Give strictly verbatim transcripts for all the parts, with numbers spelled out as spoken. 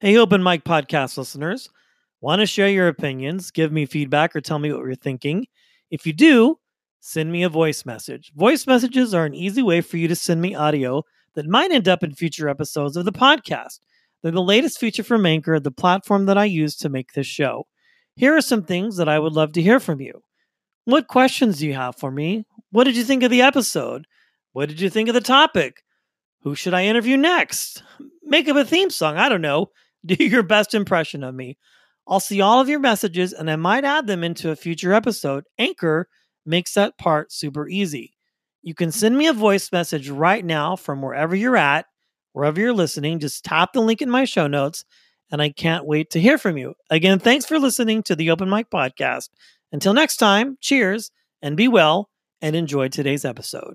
Hey, Open Mic Podcast listeners. Want to share your opinions, give me feedback, or tell me what you're thinking? If you do, send me a voice message. Voice messages are an easy way for you to send me audio that might end up in future episodes of the podcast. They're the latest feature from Anchor, the platform that I use to make this show. Here are some things that I would love to hear from you. What questions do you have for me? What did you think of the episode? What did you think of the topic? Who should I interview next? Make up a theme song. I don't know. Do your best impression of me. I'll see all of your messages and I might add them into a future episode. Anchor makes that part super easy. You can send me a voice message right now from wherever you're at, wherever you're listening. Just tap the link in my show notes and I can't wait to hear from you. Again, thanks for listening to the Open Mic Podcast. Until next time, cheers and be well and enjoy today's episode.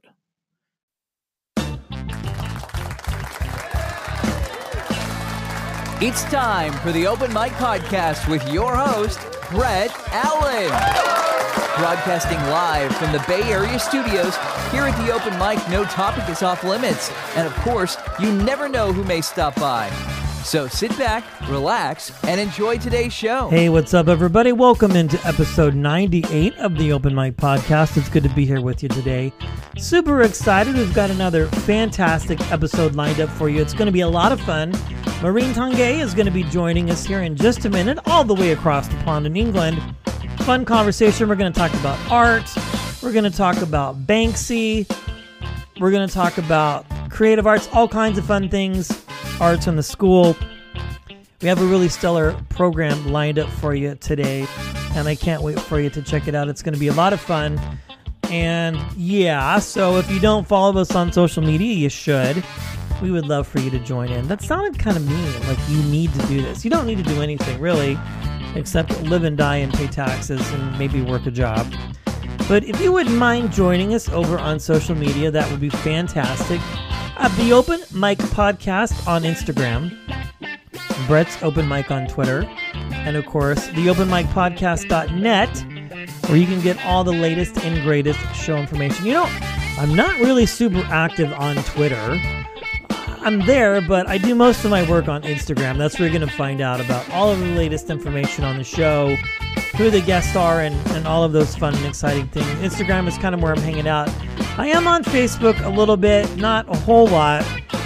It's time for the Open Mic Podcast with your host, Brett Allen. Broadcasting live from the Bay Area studios, here at the Open Mic, no topic is off limits. And of course, you never know who may stop by. So sit back, relax, and enjoy today's show. Hey, what's up, everybody? Welcome into episode ninety-eight of the Open Mic Podcast. It's good to be here with you today. Super excited. We've got another fantastic episode lined up for you. It's going to be a lot of fun. Maureen Tanguay is going to be joining us here in just a minute, all the way across the pond in England. Fun conversation. We're going to talk about art. We're going to talk about Banksy. We're going to talk about creative arts, all kinds of fun things, arts in the school. We have a really stellar program lined up for you today, and I can't wait for you to check it out. It's going to be a lot of fun. And yeah, so if you don't follow us on social media, you should. We would love for you to join in. That sounded kind of mean, like you need to do this. You don't need to do anything, really, except live and die and pay taxes and maybe work a job. But if you wouldn't mind joining us over on social media, that would be fantastic. At the Open Mic Podcast on Instagram, Brett's Open Mic on Twitter, and of course, the open mic podcast dot net, where you can get all the latest and greatest show information. You know, I'm not really super active on Twitter. I'm there, but I do most of my work on Instagram. That's where you're going to find out about all of the latest information on the show, who the guests are, and, and all of those fun and exciting things. Instagram is kind of where I'm hanging out. I am on Facebook a little bit, not a whole lot,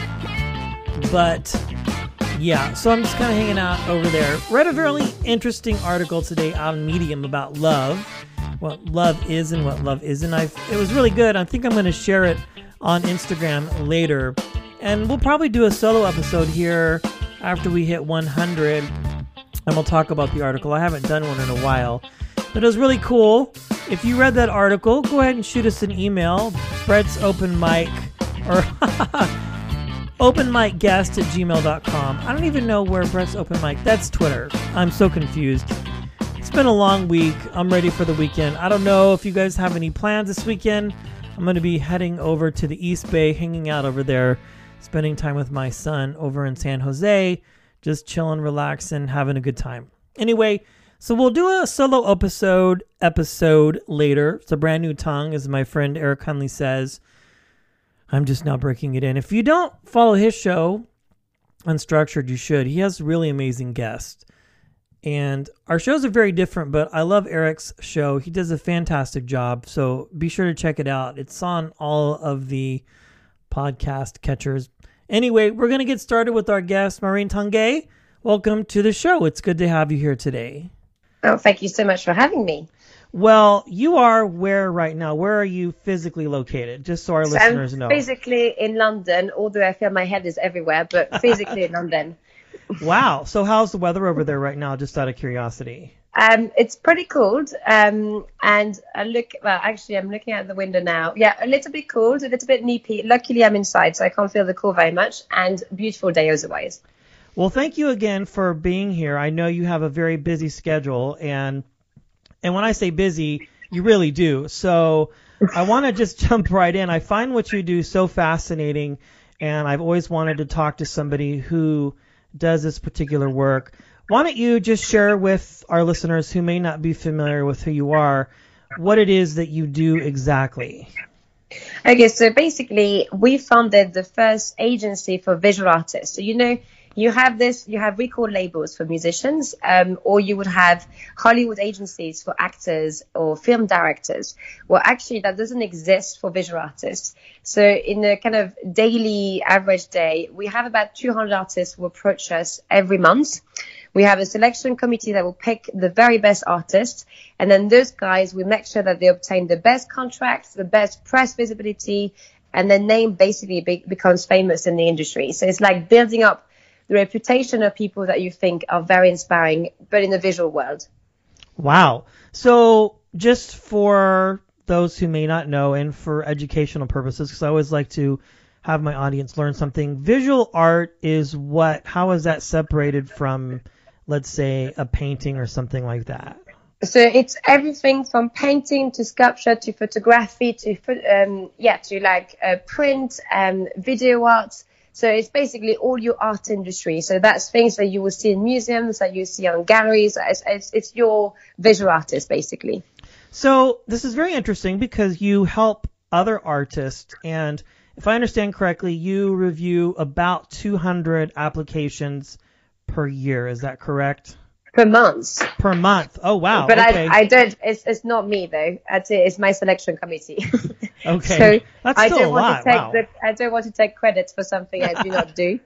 but yeah, so I'm just kind of hanging out over there. Read a really interesting article today out on Medium about love, what love is and what love isn't. I've, it was really good. I think I'm going to share it on Instagram later. And we'll probably do a solo episode here after we hit one hundred, and we'll talk about the article. I haven't done one in a while, but it was really cool. If you read that article, go ahead and shoot us an email, Brett's Open Mic, or open mic guest at gmail dot com. I don't even know where Brett's Open Mic, that's Twitter. I'm so confused. It's been a long week. I'm ready for the weekend. I don't know if you guys have any plans this weekend. I'm going to be heading over to the East Bay, hanging out over there, spending time with my son over in San Jose, just chilling, relaxing, having a good time. Anyway, so we'll do a solo episode episode later. It's a brand new tongue, as my friend Eric Hunley says. I'm just now breaking it in. If you don't follow his show, Unstructured, you should. He has really amazing guests. And our shows are very different, but I love Eric's show. He does a fantastic job, so be sure to check it out. It's on all of the podcast catchers. Anyway, we're going to get started with our guest, Maureen Tanguay. Welcome to the show. It's good to have you here today. Oh, thank you so much for having me. Well, you are where right now? Where are you physically located? Just so our so listeners I'm know. Physically in London, although I feel my head is everywhere, but physically in London. Wow. So how's the weather over there right now, just out of curiosity? Um, it's pretty cold. Um, and I look, well, actually, I'm looking out the window now. Yeah, a little bit cold, a little bit nippy. Luckily, I'm inside, so I can't feel the cold very much. And beautiful day as always. Well, thank you again for being here. I know you have a very busy schedule, and and when I say busy, you really do. So I want to just jump right in. I find what you do so fascinating, and I've always wanted to talk to somebody who does this particular work. Why don't you just share with our listeners who may not be familiar with who you are, what it is that you do exactly? Okay, so basically we founded the first agency for visual artists. So, you know, you have this, you have record labels for musicians, um, or you would have Hollywood agencies for actors or film directors. Well, actually, that doesn't exist for visual artists. So in a kind of daily average day, we have about two hundred artists who approach us every month. We have a selection committee that will pick the very best artists. And then those guys, we make sure that they obtain the best contracts, the best press visibility, and their name basically be- becomes famous in the industry. So it's like building up the reputation of people that you think are very inspiring, but in the visual world. Wow. So just for those who may not know, and for educational purposes, because I always like to have my audience learn something, visual art is what, how is that separated from, let's say, a painting or something like that? So it's everything from painting to sculpture to photography to, um, yeah, to like uh, print, um, video art. So it's basically all your art industry. So that's things that you will see in museums, that you see on galleries. It's, it's, it's your visual artist, basically. So this is very interesting because you help other artists, and if I understand correctly, you review about two hundred applications per year. Is that correct? Per month. Per month. Oh, wow. But okay. I, I don't, it's, it's not me though. It's, it's my selection committee. Okay. So that's I still don't a want lot. to take Wow. the, I don't want to take credit for something I do not do.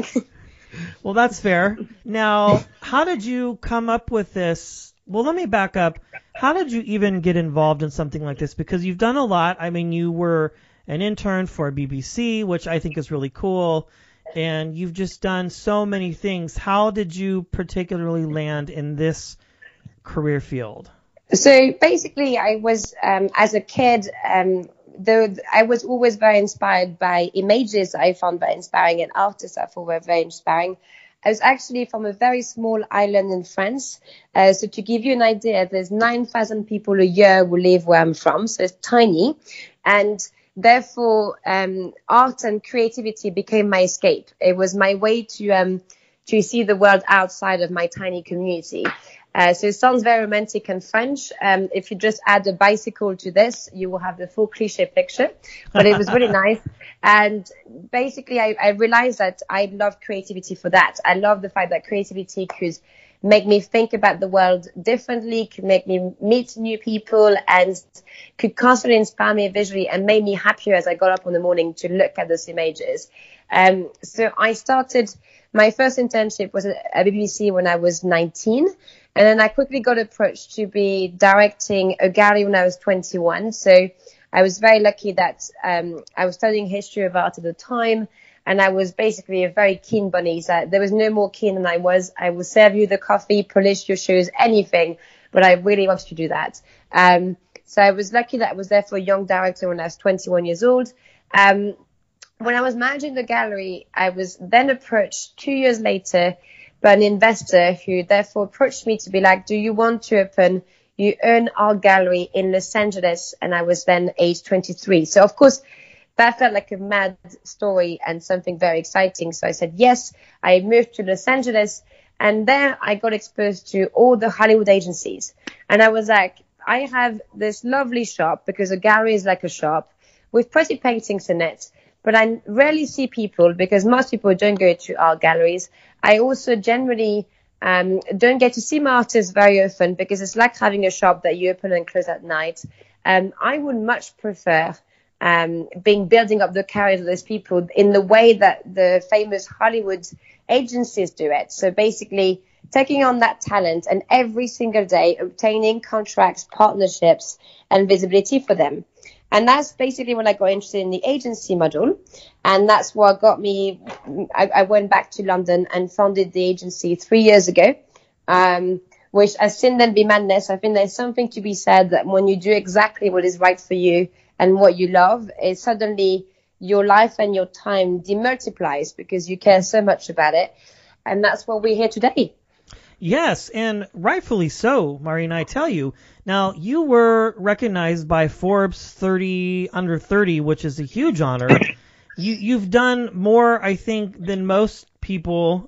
Well, that's fair. Now, how did you come up with this? Well, let me back up. How did you even get involved in something like this? Because you've done a lot. I mean, you were an intern for B B C, which I think is really cool. And you've just done so many things. How did you particularly land in this career field? So basically, I was, um, as a kid, um, though I was always very inspired by images I found very inspiring and artists I thought were very inspiring. I was actually from a very small island in France. Uh, so to give you an idea, there's nine thousand people a year who live where I'm from. So it's tiny. And therefore, um, art and creativity became my escape. It was my way to, um, to see the world outside of my tiny community. Uh, so it sounds very romantic and French. Um, if you just add a bicycle to this, you will have the full cliche picture. But it was really nice. And basically, I, I realized that I love creativity for that. I love the fact that creativity could make me think about the world differently, could make me meet new people, and could constantly inspire me visually and make me happier as I got up in the morning to look at those images. Um, so I started, my first internship was at B B C when I was nineteen. And then I quickly got approached to be directing a gallery when I was twenty-one. So I was very lucky that um, I was studying history of art at the time. And I was basically a very keen bunny. So there was no more keen than I was. I will serve you the coffee, polish your shoes, anything. But I really wanted to do that. Um, so I was lucky that I was there for a young director when I was twenty-one years old. Um, when I was managing the gallery, I was then approached two years later by an investor who therefore approached me to be like, do you want to open your own art gallery in Los Angeles? And I was then age twenty-three. So of course, that felt like a mad story and something very exciting. So I said, yes, I moved to Los Angeles. And there I got exposed to all the Hollywood agencies. And I was like, I have this lovely shop, because a gallery is like a shop with pretty paintings in it. But I rarely see people, because most people don't go to art galleries. I also generally um, don't get to see my artists very often, because it's like having a shop that you open and close at night. Um, I would much prefer um, being building up the careers of those people in the way that the famous Hollywood agencies do it. So basically taking on that talent and every single day obtaining contracts, partnerships, and visibility for them. And that's basically when I got interested in the agency model. And that's what got me, I, I went back to London and founded the agency three years ago, um, which has since then been madness. I think there's something to be said that when you do exactly what is right for you and what you love, it suddenly your life and your time demultiplies because you care so much about it. And that's what we're here today. Yes, and rightfully so, Marina, I tell you. Now, you were recognized by Forbes thirty under thirty, which is a huge honor. You, you've done more, I think, than most people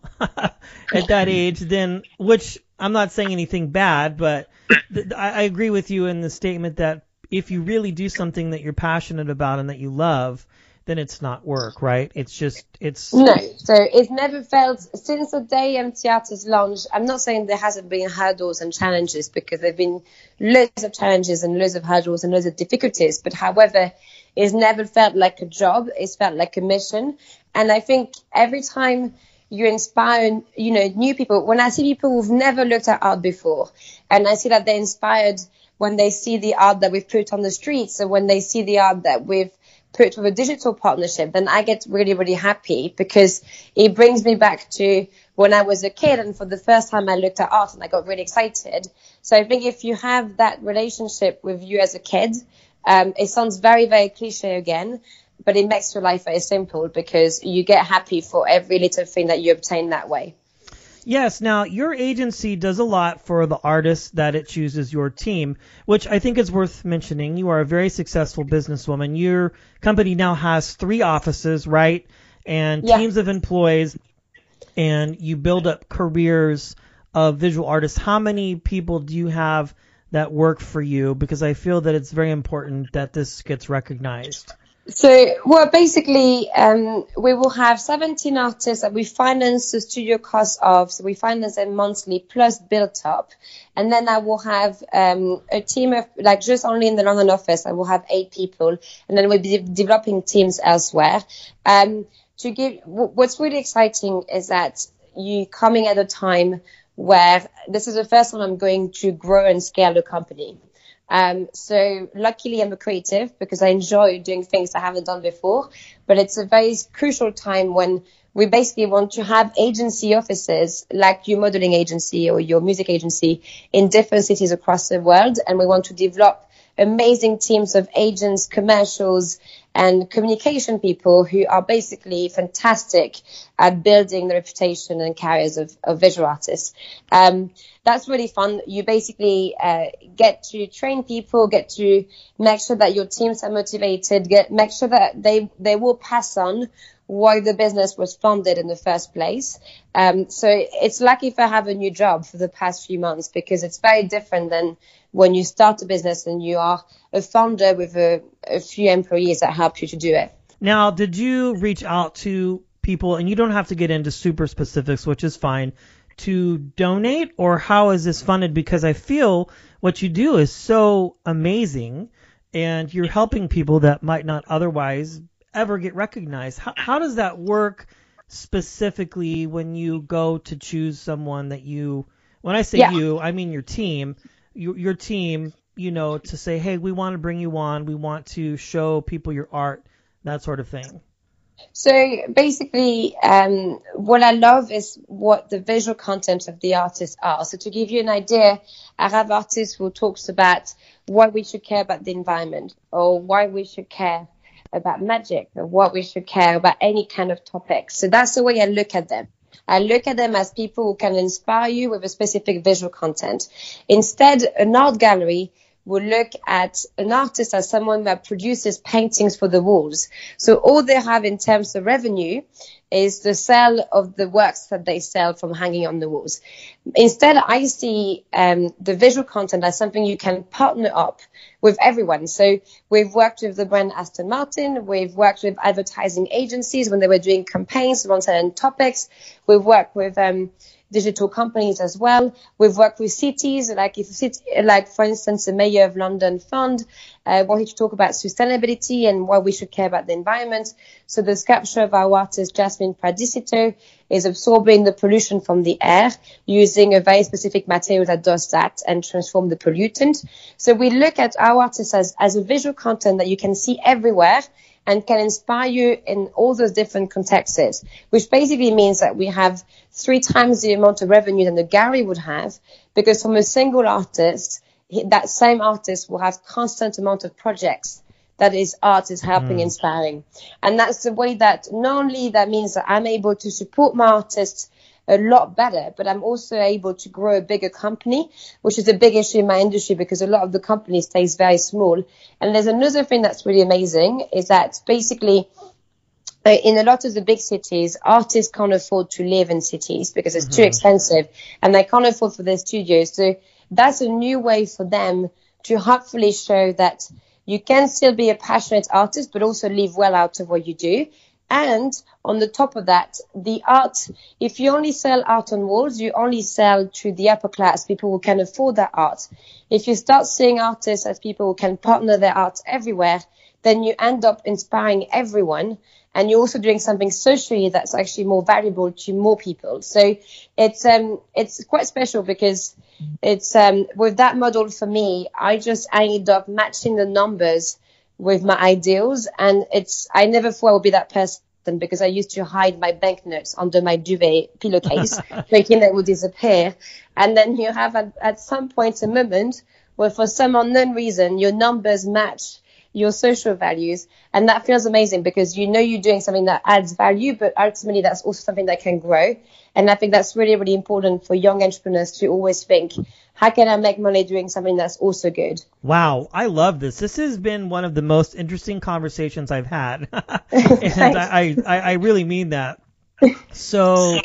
at that age, than, which I'm not saying anything bad, but th- I, I agree with you in the statement that if you really do something that you're passionate about and that you love, then it's not work, right? It's just, it's... No, so it's never felt, since the day M T Artists launched, I'm not saying there hasn't been hurdles and challenges, because there have been loads of challenges and loads of hurdles and loads of difficulties, but however, it's never felt like a job, it's felt like a mission. And I think every time you inspire, you know, new people, when I see people who've never looked at art before, and I see that they're inspired when they see the art that we've put on the streets, and when they see the art that we've put with a digital partnership, then I get really, really happy, because it brings me back to when I was a kid, and for the first time I looked at art and I got really excited. So I think if you have that relationship with you as a kid, um, it sounds very, very cliche again, but it makes your life very simple, because you get happy for every little thing that you obtain that way. Yes. Now, your agency does a lot for the artists that it chooses, your team, which I think is worth mentioning. You are a very successful businesswoman. Your company now has three offices, right? And yeah. teams of employees, and you build up careers of visual artists. How many people do you have that work for you? Because I feel that it's very important that this gets recognized. So, well, basically, um, we will have seventeen artists that we finance the studio costs of. So we finance them monthly plus built up. And then I will have um, a team of, like, just only in the London office, I will have eight people. And then we'll be developing teams elsewhere. Um, to give, what's really exciting is that you coming at a time where this is the first time I'm going to grow and scale the company. Um, so luckily I'm a creative, because I enjoy doing things I haven't done before, but it's a very crucial time when we basically want to have agency offices like your modeling agency or your music agency in different cities across the world. And we want to develop amazing teams of agents, commercials, and communication people who are basically fantastic at building the reputation and careers of, of visual artists. Um, that's really fun. You basically uh, get to train people, get to make sure that your teams are motivated, get make sure that they they will pass on why the business was founded in the first place. Um, so it's like if I have a new job for the past few months, because it's very different than when you start a business and you are a founder with a, a few employees that help you to do it. Now, did you reach out to people, and you don't have to get into super specifics, which is fine, to donate, or how is this funded? Because I feel what you do is so amazing, and you're helping people that might not otherwise ever get recognized. How, how does that work specifically when you go to choose someone that you, when I say yeah. you, I mean your team, your, your team, you know, to say, hey, we want to bring you on, we want to show people your art, that sort of thing? So basically, um, what I love is what the visual content of the artists are. So to give you an idea, I have artists who talks about why we should care about the environment, or why we should care about magic, or what we should care about any kind of topic. So that's the way I look at them. I look at them as people who can inspire you with a specific visual content. Instead, an art gallery will look at an artist as someone that produces paintings for the walls. So all they have in terms of revenue is the sale of the works that they sell from hanging on the walls. Instead, I see um, the visual content as something you can partner up with everyone. So we've worked with the brand Aston Martin. We've worked with advertising agencies when they were doing campaigns on certain topics. We've worked with um, digital companies as well. We've worked with cities, like if city, like for instance, the Mayor of London Fund uh, wanted to talk about sustainability and why we should care about the environment. So the sculpture of our artist Jasmine Pradicito is absorbing the pollution from the air using a very specific material that does that and transform the pollutant. So we look at our artists as, as a visual content that you can see everywhere and can inspire you in all those different contexts, which basically means that we have three times the amount of revenue than the gallery would have, because from a single artist, that same artist will have constant amount of projects that his art is helping, mm. inspiring. And that's the way that not only that means that I'm able to support my artists a lot better, but I'm also able to grow a bigger company, which is a big issue in my industry because a lot of the company stays very small. And there's another thing that's really amazing is that basically uh, in a lot of the big cities, artists can't afford to live in cities because it's mm-hmm. too expensive and they can't afford for their studios. So that's a new way for them to hopefully show that You can still be a passionate artist, but also live well out of what you do. And on the top of that, the art, if you only sell art on walls, you only sell to the upper class, people who can afford that art. If you start seeing artists as people who can partner their art everywhere, then you end up inspiring everyone. And you're also doing something socially that's actually more valuable to more people. So it's um it's quite special because it's um with that model for me, I just ended up matching the numbers with my ideals, and it's I never thought I would be that person because I used to hide my banknotes under my duvet pillowcase, thinking they would disappear. And then you have at, at some point a moment where for some unknown reason your numbers match your social values, and that feels amazing because you know you're doing something that adds value, but ultimately that's also something that can grow. And I think that's really, really important for young entrepreneurs to always think, how can I make money doing something that's also good? Wow, I love this. This has been one of the most interesting conversations I've had. And I, I, I really mean that. So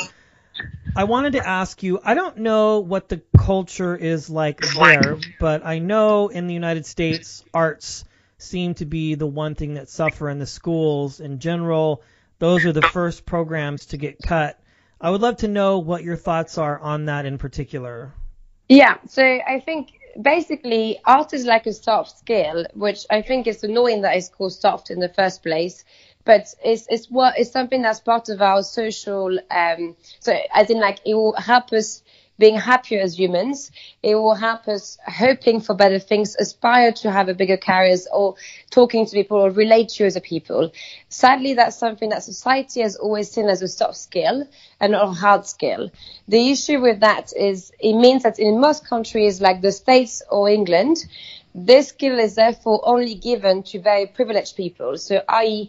I wanted to ask you, I don't know what the culture is like there, but I know in the United States, arts seem to be the one thing that suffer in the schools in general. Those are the first programs to get cut. I would love to know what your thoughts are on that in particular. Yeah, so I think basically art is like a soft skill, which I think is annoying that it's called soft in the first place. But it's it's what it's something that's part of our social. Um, so as in, like, it will help us being happier as humans. It will help us hoping for better things, aspire to have a bigger careers, or talking to people or relate to other people. Sadly, that's something that society has always seen as a soft skill and not a hard skill. The issue with that is it means that in most countries like the States or England, this skill is therefore only given to very privileged people. So that is,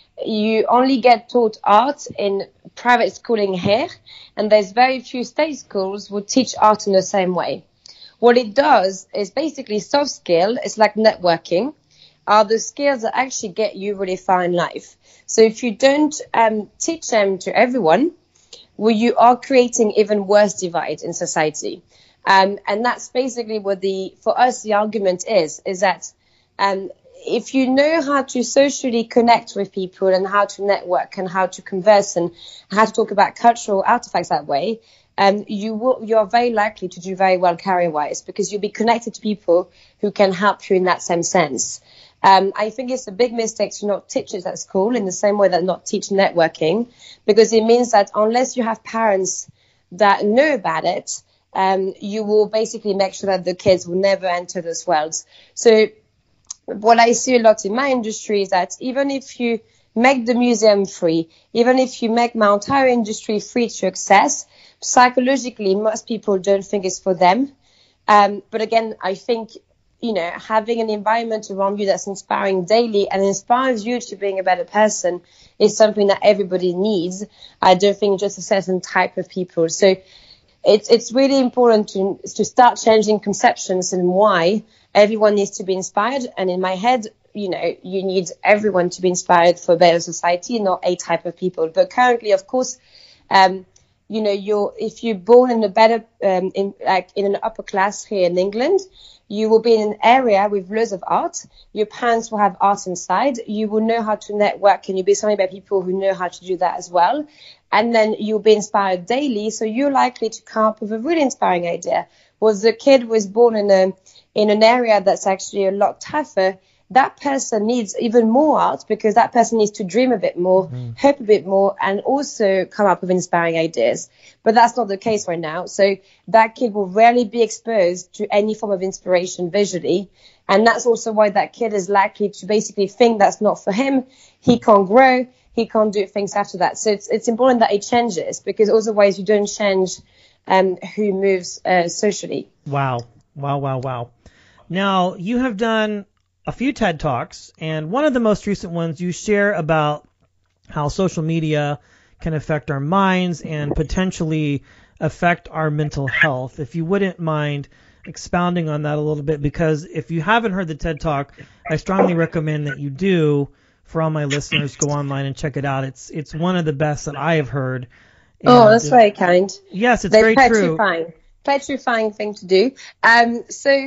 you only get taught art in private schooling here, and there's very few state schools who teach art in the same way. What it does is basically soft skill. It's like networking, are the skills that actually get you really far in life. So if you don't um, teach them to everyone, well, you are creating even worse divides in society. Um, and that's basically what the, for us, the argument is, is that um, if you know how to socially connect with people and how to network and how to converse and how to talk about cultural artifacts that way, um, you will, you are very likely to do very well career-wise because you'll be connected to people who can help you in that same sense. Um, I think it's a big mistake to not teach it at school in the same way that not teach networking, because it means that unless you have parents that know about it, um, you will basically make sure that the kids will never enter those worlds. So what I see a lot in my industry is that even if you make the museum free, even if you make my entire industry free to access, psychologically, most people don't think it's for them. Um, but again, I think, you know, having an environment around you that's inspiring daily and inspires you to being a better person is something that everybody needs. I don't think just a certain type of people. So it's it's really important to to start changing conceptions and why everyone needs to be inspired. And in my head, you know, you need everyone to be inspired for a better society, not a type of people. But currently, of course, um, you know, you're if you're born in a better, um, in like in an upper class here in England, you will be in an area with loads of art. Your parents will have art inside. You will know how to network, and you'll be surrounded by people who know how to do that as well. And then you'll be inspired daily, so you're likely to come up with a really inspiring idea. Was the kid was born in a in an area that's actually a lot tougher, that person needs even more art because that person needs to dream a bit more, mm. hope a bit more, and also come up with inspiring ideas. But that's not the case right now. So that kid will rarely be exposed to any form of inspiration visually. And that's also why that kid is likely to basically think that's not for him. He can't grow. He can't do things after that. So it's it's important that it changes, because otherwise you don't change um, who moves uh, socially. Wow. Wow, wow, wow. Now, you have done a few TED Talks, and one of the most recent ones you share about how social media can affect our minds and potentially affect our mental health. If you wouldn't mind expounding on that a little bit, because if you haven't heard the TED Talk, I strongly recommend that you do. For all my listeners, go online and check it out. It's it's one of the best that I have heard. And oh, that's very kind. Yes, it's They're very petrifying. true. Petrifying thing to do. Um, so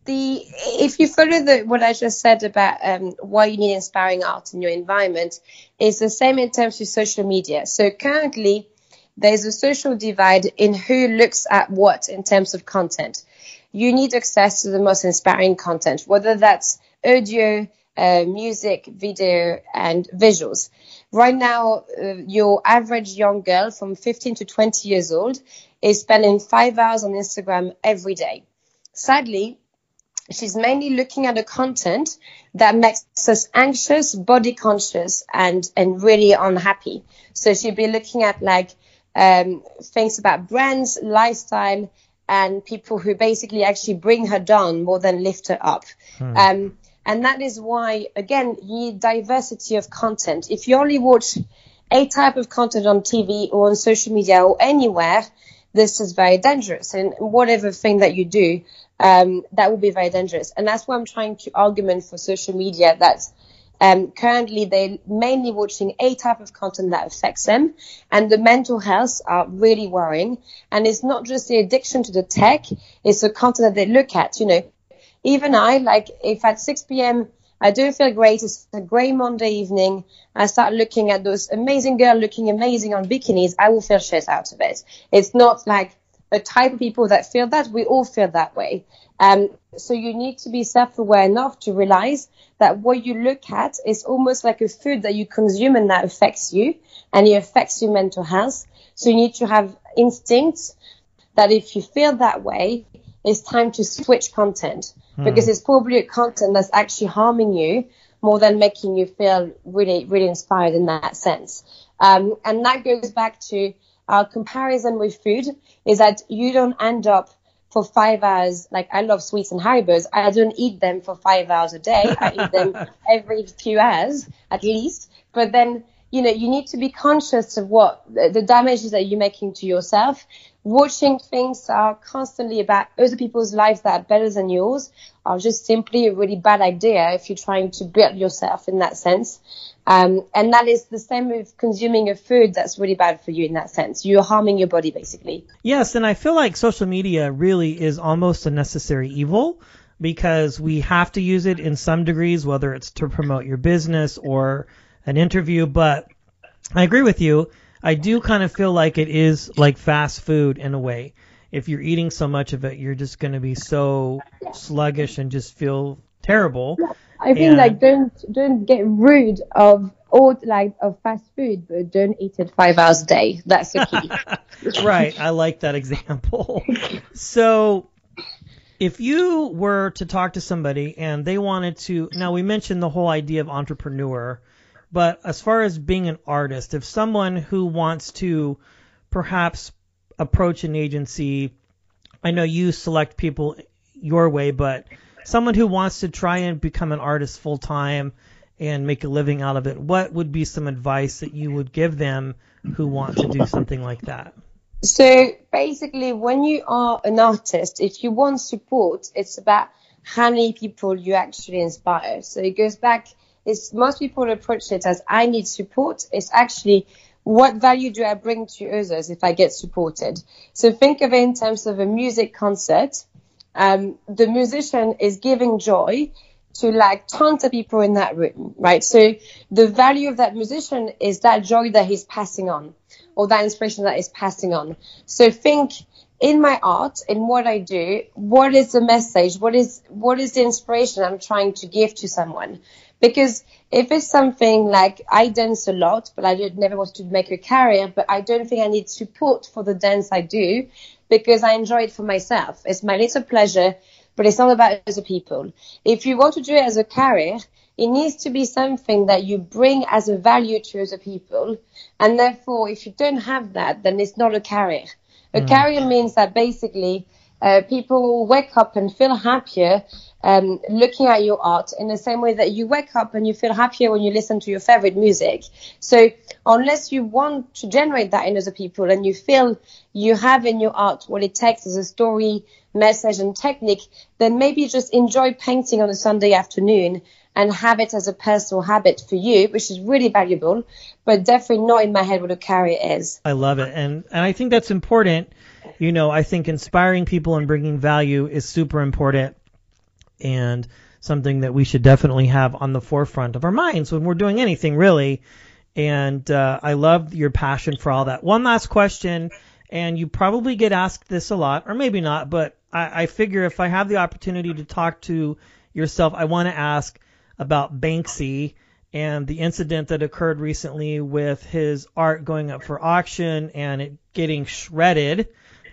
the if you follow the what I just said about um, why you need inspiring art in your environment, it's the same in terms of social media. So currently, there's a social divide in who looks at what in terms of content. You need access to the most inspiring content, whether that's audio, uh, music, video, and visuals. Right now, uh, your average young girl from fifteen to twenty years old is spending five hours on Instagram every day. Sadly, she's mainly looking at the content that makes us anxious, body conscious, and, and really unhappy. So she'll be looking at like um, things about brands, lifestyle, and people who basically actually bring her down more than lift her up. Hmm. Um, and that is why, again, you need diversity of content. If you only watch a type of content on T V or on social media or anywhere, this is very dangerous. And whatever thing that you do, um, that will be very dangerous. And that's why I'm trying to argument for social media that um, currently they're mainly watching a type of content that affects them, and the mental health are really worrying. And it's not just the addiction to the tech, it's the content that they look at. You know, even I, like if at six p.m. I don't feel great, it's a grey Monday evening, I start looking at those amazing girls looking amazing on bikinis, I will feel shit out of it. It's not like a type of people that feel that. We all feel that way. Um, so you need to be self-aware enough to realize that what you look at is almost like a food that you consume and that affects you, and it affects your mental health. So you need to have instincts that if you feel that way, it's time to switch content, hmm. because it's probably a content that's actually harming you more than making you feel really, really inspired in that sense. Um, and that goes back to our comparison with food, is that you don't end up for five hours. Like, I love sweets and Haribos. I don't eat them for five hours a day. I eat them every few hours at least. But then, you know, you need to be conscious of what the, the damages that you're making to yourself. Watching things that are constantly about other people's lives that are better than yours are just simply a really bad idea if you're trying to build yourself in that sense. Um, and that is the same with consuming a food that's really bad for you in that sense. You're harming your body, basically. Yes, and I feel like social media really is almost a necessary evil, because we have to use it in some degrees, whether it's to promote your business or an interview. But I agree with you. I do kind of feel like it is like fast food in a way. If you're eating so much of it, you're just going to be so sluggish and just feel terrible. Yeah, I think and, like don't don't get rid of all like of fast food, but don't eat it five hours a day. That's the key. Right. I like that example. So if you were to talk to somebody and they wanted to, now we mentioned the whole idea of entrepreneur, but as far as being an artist, if someone who wants to perhaps approach an agency, I know you select people your way, but someone who wants to try and become an artist full time and make a living out of it, what would be some advice that you would give them who want to do something like that? So basically, when you are an artist, if you want support, it's about how many people you actually inspire. So it goes back. It's, most people approach it as I need support. It's actually what value do I bring to others if I get supported? So think of it in terms of a music concert. Um, the musician is giving joy to like tons of people in that room, right? So the value of that musician is that joy that he's passing on, or that inspiration that he's passing on. So think in my art, in what I do, what is the message? What is, what is the inspiration I'm trying to give to someone? Because if it's something like I dance a lot, but I did, never wanted to make a career, but I don't think I need support for the dance I do because I enjoy it for myself. It's my little pleasure, but it's not about other people. If you want to do it as a career, it needs to be something that you bring as a value to other people. And therefore, if you don't have that, then it's not a career. A mm. career means that basically uh, people wake up and feel happier um, looking at your art in the same way that you wake up and you feel happier when you listen to your favorite music. So unless you want to generate that in other people and you feel you have in your art what it takes as a story, message and technique, then maybe just enjoy painting on a Sunday afternoon and have it as a personal habit for you, which is really valuable, but definitely not in my head what a career is. I love it. And, and I think that's important. You know, I think inspiring people and bringing value is super important. and something that we should definitely have on the forefront of our minds when we're doing anything, really. And uh, I love your passion for all that. One last question, and you probably get asked this a lot, or maybe not, but I, I figure if I have the opportunity to talk to yourself, I want to ask about Banksy and the incident that occurred recently with his art going up for auction and it getting shredded.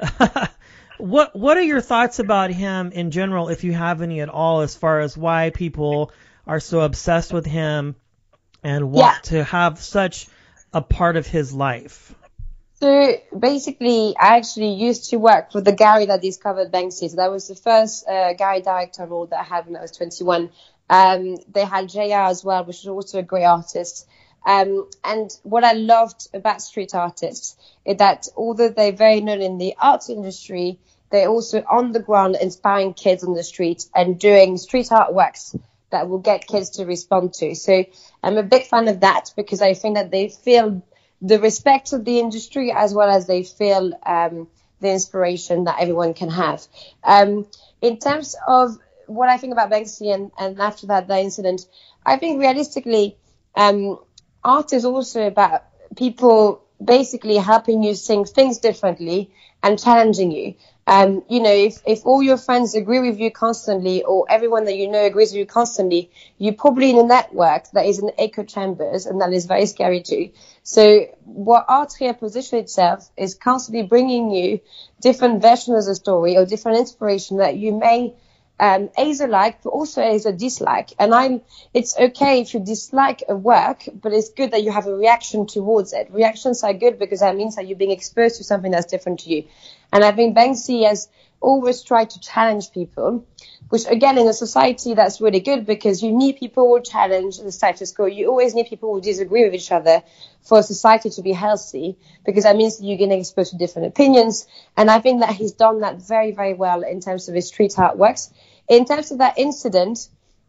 What what are your thoughts about him in general, if you have any at all, as far as why people are so obsessed with him and want yeah. to have such a part of his life? So basically, I actually used to work for the gallery that discovered Banksy. So that was the first uh, gallery director role that I had when I was twenty-one. Um, they had J R as well, which is also a great artist. Um, and what I loved about street artists is that although they're very known in the arts industry, they're also on the ground inspiring kids on the street and doing street artworks that will get kids to respond to. So I'm a big fan of that because I think that they feel the respect of the industry as well as they feel um, the inspiration that everyone can have. Um, in terms of what I think about Banksy and, and after that, the incident, I think realistically, um, art is also about people basically helping you think things differently and challenging you. Um, you know, if, if all your friends agree with you constantly or everyone that you know agrees with you constantly, you're probably in a network that is in echo chambers and that is very scary too. So what art here position itself is constantly bringing you different versions of the story or different inspiration that you may um, either like, but also either dislike. And I'm, it's okay if you dislike a work, but it's good that you have a reaction towards it. Reactions are good because that means that you're being exposed to something that's different to you. And I think Banksy has always tried to challenge people, which again, in a society that's really good because you need people who challenge the status quo. You always need people who disagree with each other for a society to be healthy, because that means that you're getting exposed to different opinions. And I think that he's done that very, very well in terms of his street art works. In terms of that incident,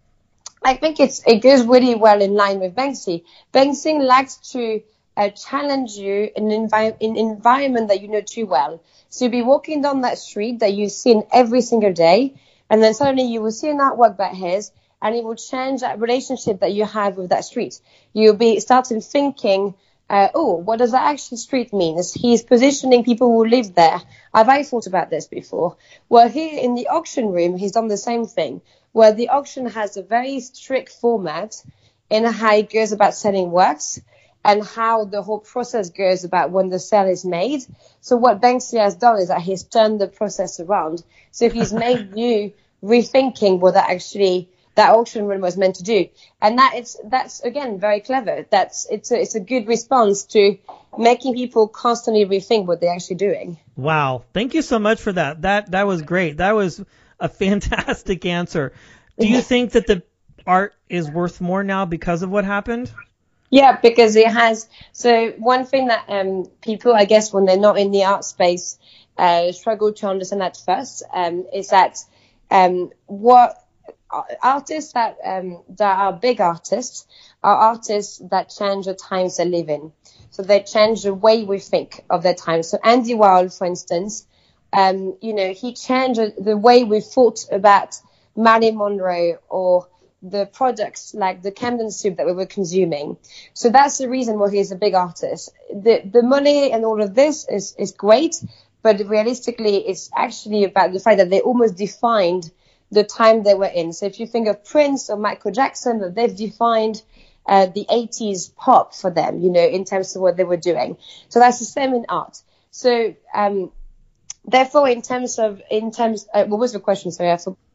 I think it's, it goes really well in line with Banksy. Banksy likes to uh, challenge you in an envi- in environment that you know too well. So you'll be walking down that street that you've seen every single day, and then suddenly you will see an artwork by his, and it will change that relationship that you have with that street. You'll be starting thinking, uh, oh, what does that actual street mean? Is he's positioning people who live there? Have I thought about this before? Well, here in the auction room, he's done the same thing, where the auction has a very strict format in how it goes about selling works and how the whole process goes about when the sale is made. So what Banksy has done is that he's turned the process around. So he's made you rethinking what that actually that auction room was meant to do. And that is, that's again, very clever. That's, it's a, it's a good response to making people constantly rethink what they're actually doing. Wow. Thank you so much for that. That, that was great. That was a fantastic answer. Do you think that the art is worth more now because of what happened? Yeah, because it has. So one thing that um, people, I guess, when they're not in the art space, uh, struggle to understand at first um, is that um, what artists that um, that are big artists are artists that change the times they live in. So they change the way we think of their time. So Andy Warhol, for instance, um, you know, he changed the way we thought about Marilyn Monroe or the products like the Camden soup that we were consuming. So that's the reason why he's a big artist. The the money and all of this is, is great, but realistically it's actually about the fact that they almost defined the time they were in. So if you think of Prince or Michael Jackson, that they've defined uh, the eighties pop for them, you know, in terms of what they were doing. So that's the same in art. So um, therefore, in terms of, in terms, uh, what was the question? Sorry, I forgot.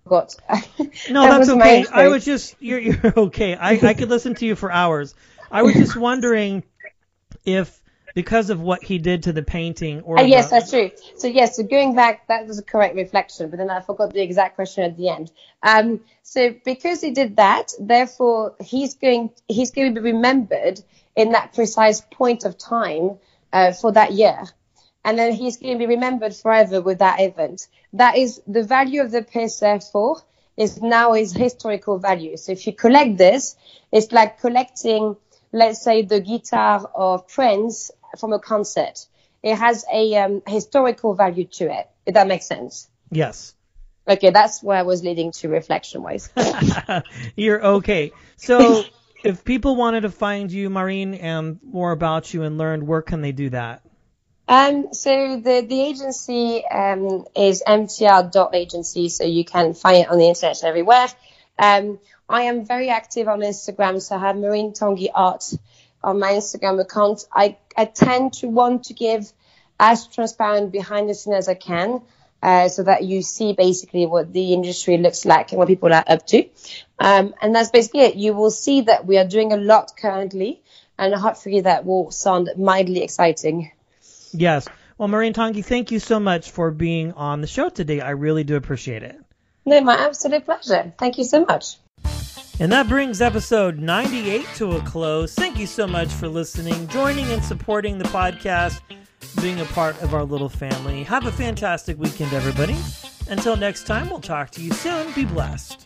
No, that that's okay. I was just, you're, you're okay. I, I could listen to you for hours. I was just wondering if, because of what he did to the painting, or uh, yes, the... that's true. So yes, so going back, that was a correct reflection, but then I forgot the exact question at the end. Um, so because he did that, therefore he's going, he's going to be remembered in that precise point of time uh, for that year. And then he's going to be remembered forever with that event. That is the value of the piece, therefore, is now his historical value. So if you collect this, it's like collecting, let's say, the guitar of Prince from a concert. It has a um, historical value to it, if that makes sense. Yes. Okay, that's where I was leading to reflection-wise. You're okay. So if people wanted to find you, Maureen, and more about you and learn, where can they do that? Um, so the, the agency um, is m t r dot agency, so you can find it on the internet everywhere. Um, I am very active on Instagram, so I have Maureen Tanguy Art on my Instagram account. I, I tend to want to give as transparent behind the scene as I can, uh, so that you see basically what the industry looks like and what people are up to. Um, and that's basically it. You will see that we are doing a lot currently, and hopefully that will sound mildly exciting. Yes. Well, Maureen Tanguy, thank you so much for being on the show today. I really do appreciate it. No, my absolute pleasure. Thank you so much. And that brings episode ninety-eight to a close. Thank you so much for listening, joining and supporting the podcast, being a part of our little family. Have a fantastic weekend, everybody. Until next time, we'll talk to you soon. Be blessed.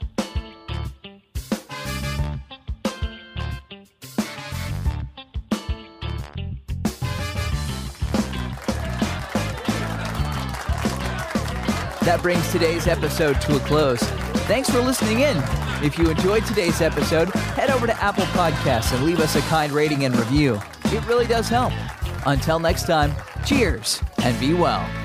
That brings today's episode to a close. Thanks for listening in. If you enjoyed today's episode, head over to Apple Podcasts and leave us a kind rating and review. It really does help. Until next time, cheers and be well.